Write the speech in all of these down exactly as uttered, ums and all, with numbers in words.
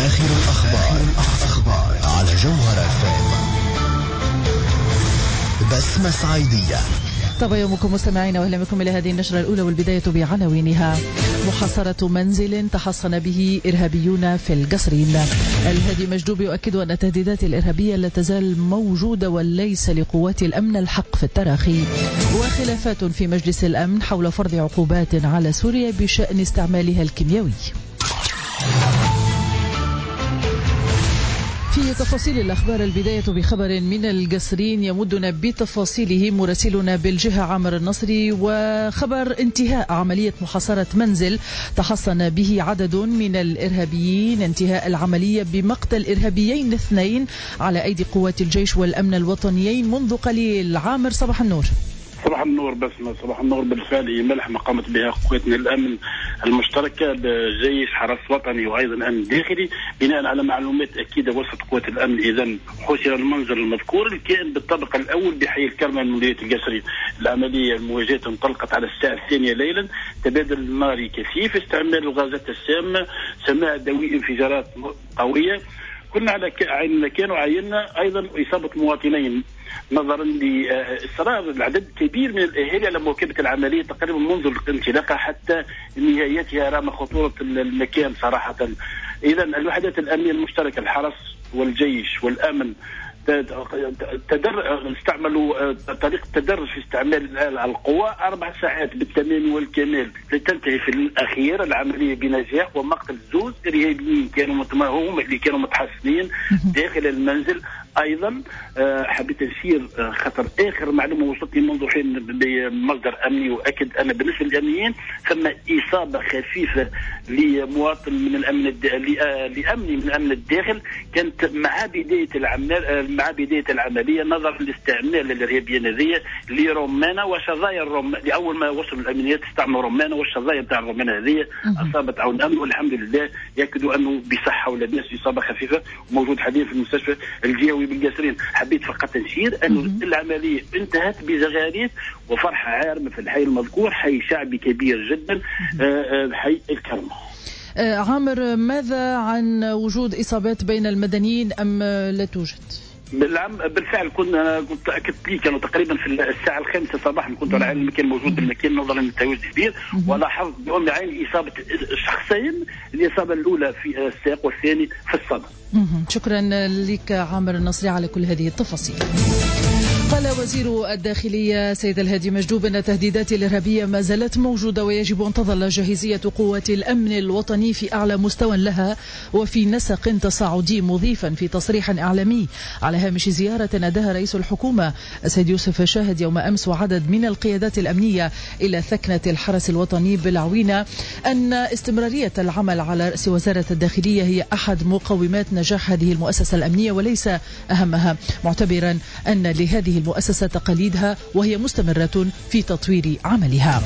آخر الأخبار, الأخبار على جوهرة اف ام. بسمة صعيدية. طبعا يومكم مستمعين، واهلا بكم الى هذه النشرة الاولى والبداية بعناوينها. محاصرة منزل تحصن به ارهابيون في القصرين. الهادي مجدوب يؤكد ان التهديدات الارهابية لا تزال موجودة وليس لقوات الامن الحق في التراخي. وخلافات في مجلس الامن حول فرض عقوبات على سوريا بشأن استعمالها الكيميائي. في تفاصيل الأخبار البداية بخبر من القصرين يمدنا بتفاصيله مراسلنا بالجهة عامر النصري، وخبر انتهاء عملية محاصرة منزل تحصن به عدد من الإرهابيين، انتهاء العملية بمقتل إرهابيين اثنين على أيدي قوات الجيش والأمن الوطنيين منذ قليل. عامر صباح النور. صباح النور بسمة. صباح النور. بالفعل ملحمة قامت بها قواتنا الأمن المشتركة بجيش حرس وطني وأيضا أمن داخلي بناء على معلومات أكيدة وسط قوات الأمن. إذن حوصر المنزل المذكور الكائن بالطابق الأول بحي الكرمة من ولاية القصرين. العملية المواجهة انطلقت على الساعة الثانية ليلا، تبادل الناري كثيف، استعمال الغازات السامة، سماع دوي انفجارات قوية. كنا على عين المكان وعيننا أيضا إصابة مواطنين نظرا لإصرار العدد كبير من الأهالي على مواكبة العملية تقريبا منذ انطلاقها حتى نهايتها رغم خطورة المكان صراحة. إذا الوحدات الأمنية المشتركة الحرس والجيش والأمن تدر... استعملوا طريقة تدرج في استعمال القوى أربع ساعات بالتمام والكمال لتنتهي في الأخير العملية بنجاح ومقتل زوج إرهابيين كانوا هم اللي كانوا متحصنين داخل المنزل. أيضا حبيت نشير خطر آخر معلومة وصلتني منذ حين بمصدر أمني وأكد أن بالنسبة للأمنيين ثم إصابة خفيفة لمواطن من الأمن الد... لأمني من أمن الداخل كانت مع بداية العمل مع بداية العملية نظرا لاستعمال الإرهابيين هذه لرمانة وشظايا الرمان. لأول ما وصلوا الأمنيات استعملوا رمانة والشظايا بتاع الرمانة هذه أصابت عون الأمن والحمد لله يأكدوا أنه بصحة ولاباس، إصابة خفيفة وموجود حاليا في المستشفى الجهوي بالقصرين. حبيت فقط نشير أن العملية انتهت بزغاريد وفرحة عارمة في الحي المذكور، حي شعبي كبير جدا، حي الكرمة. عامر، ماذا عن وجود إصابات بين المدنيين أم لا توجد؟ بالفعل كنا كنت أكدت لي كانوا تقريبا في الساعة الخامسة صباحا كنت على عين المكان موجود بالمكان نظرا للتواجد كبير، ولاحظت بأم عين إصابة شخصين، الإصابة الأولى في الساق والثاني في الصدر. شكرا لك عامر النصري على كل هذه التفاصيل. قال وزير الداخلية سيد الهادي مجدوب أن التهديدات الإرهابية ما زالت موجودة ويجب أن تظل جاهزية قوات الأمن الوطني في أعلى مستوى لها وفي نسق تصاعدي، مضيفا في تصريح إعلامي على هامش زيارة أداها رئيس الحكومة السيد يوسف شاهد يوم أمس وعدد من القيادات الأمنية إلى ثكنة الحرس الوطني بالعوينة أن استمرارية العمل على رأس وزارة الداخلية هي أحد مقومات نجاح هذه المؤسسة الأمنية وليس أهمها، معتبرا أن لهذه المؤسسة تقاليدها وهي مستمرة في تطوير عملها.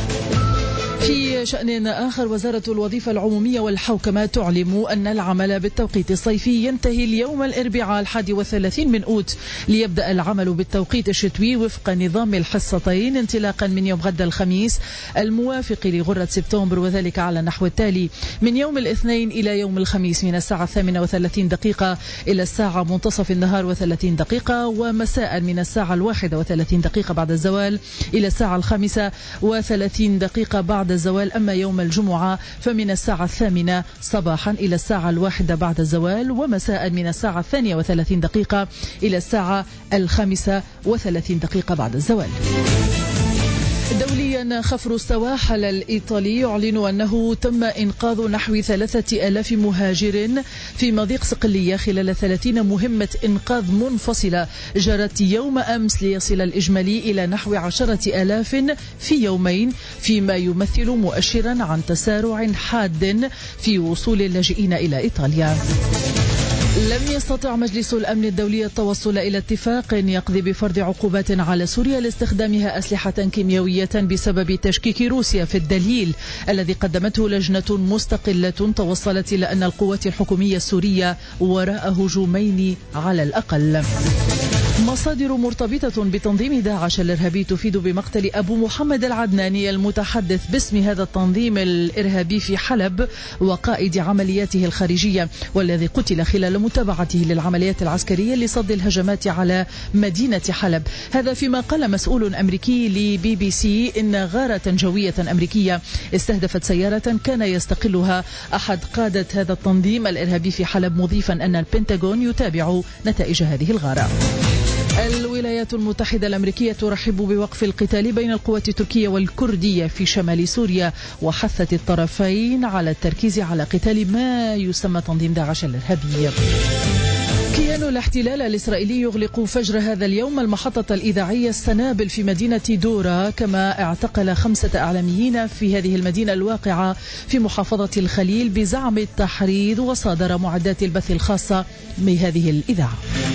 في شأن آخر، وزارة الوظيفة العمومية والحوكمة تعلم أن العمل بالتوقيت الصيفي ينتهي اليوم الأربعاء الحادي والثلاثين من أوت ليبدأ العمل بالتوقيت الشتوي وفق نظام الحصتين انطلاقا من يوم غد الخميس الموافق لغرة سبتمبر، وذلك على النحو التالي: من يوم الاثنين إلى يوم الخميس من الساعة الثامنة وثلاثين دقيقة إلى الساعة منتصف النهار وثلاثين دقيقة، ومساء من الساعة الواحدة وثلاثين دقيقة بعد الزوال إلى الساعة الخامسة وثلاثين دقيقة بعد الزوال. أما يوم الجمعة فمن الساعة الثامنة صباحا إلى الساعة الواحدة بعد الزوال، ومساء من الساعة الثانية وثلاثين دقيقة إلى الساعة الخامسة وثلاثين دقيقة بعد الزوال. دوليا، خفر السواحل الإيطالي يعلن أنه تم إنقاذ نحو ثلاثة آلاف مهاجر في مضيق صقلية خلال ثلاثين مهمة إنقاذ منفصلة جرت يوم أمس ليصل الإجمالي إلى نحو عشرة آلاف في يومين، فيما يمثل مؤشرا عن تسارع حاد في وصول اللاجئين إلى إيطاليا. لم يستطع مجلس الأمن الدولي التوصل إلى اتفاق يقضي بفرض عقوبات على سوريا لاستخدامها أسلحة كيميائية بسبب تشكيك روسيا في الدليل الذي قدمته لجنة مستقلة توصلت إلى أن القوات الحكومية السورية وراء هجومين على الأقل. مصادر مرتبطة بتنظيم داعش الإرهابي تفيد بمقتل أبو محمد العدناني المتحدث باسم هذا التنظيم الإرهابي في حلب وقائد عملياته الخارجية، والذي قتل خلال متابعته للعمليات العسكرية لصد الهجمات على مدينة حلب. هذا فيما قال مسؤول أمريكي لبي بي سي إن غارة جوية أمريكية استهدفت سيارة كان يستقلها أحد قادة هذا التنظيم الإرهابي في حلب، مضيفا أن البنتاغون يتابع نتائج هذه الغارة. الولايات المتحدة الأمريكية ترحب بوقف القتال بين القوات التركية والكردية في شمال سوريا، وحثت الطرفين على التركيز على قتال ما يسمى تنظيم داعش الإرهابي. كيان الاحتلال الإسرائيلي يغلق فجر هذا اليوم المحطة الإذاعية السنابل في مدينة دورا، كما اعتقل خمسة إعلاميين في هذه المدينة الواقعة في محافظة الخليل بزعم التحريض، وصادر معدات البث الخاصة بهذه الإذاعة.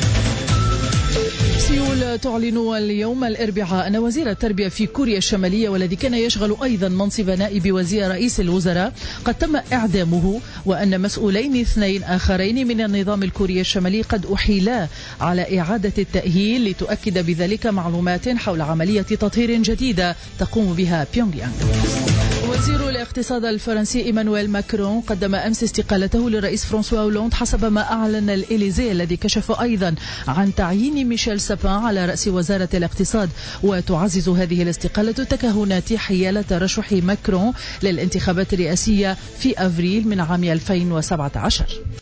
سيول تعلن اليوم الأربعاء أن وزير التربية في كوريا الشمالية، والذي كان يشغل أيضا منصب نائب وزير رئيس الوزراء، قد تم إعدامه، وأن مسؤولين اثنين آخرين من النظام الكوري الشمالي قد أحيلا على إعادة التأهيل، لتؤكد بذلك معلومات حول عملية تطهير جديدة تقوم بها بيونغ يانغ. وزير الاقتصاد الفرنسي إيمانويل ماكرون قدم أمس استقالته للرئيس فرانسوا هولاند، حسب ما أعلن الإليزيه، الذي كشف أيضا عن تعيين ميشيل سابان على رأس وزارة الاقتصاد. وتعزز هذه الاستقالة تكهنات حيال ترشح ماكرون للانتخابات الرئاسية في أفريل من عام ألفين وسبعة عشر.